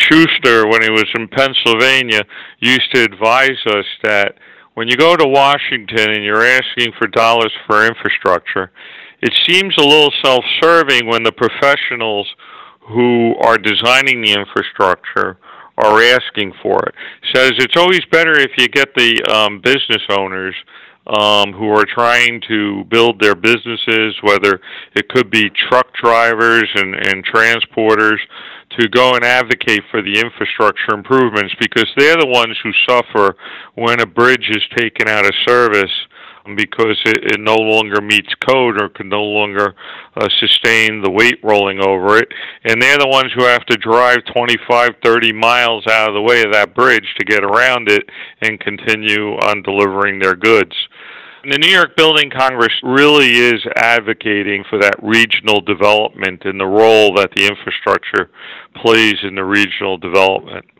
Schuster, when he was in Pennsylvania, used to advise us that when you go to Washington and you're asking for dollars for infrastructure, it seems a little self-serving when the professionals who are designing the infrastructure are asking for it. Says it's always better if you get the business owners who are trying to build their businesses, whether it could be truck drivers and transporters, to go and advocate for the infrastructure improvements, because they're the ones who suffer when a bridge is taken out of service because it no longer meets code or can no longer sustain the weight rolling over it. And they're the ones who have to drive 25, 30 miles out of the way of that bridge to get around it and continue on delivering their goods. And the New York Building Congress really is advocating for that regional development and the role that the infrastructure plays in the regional development.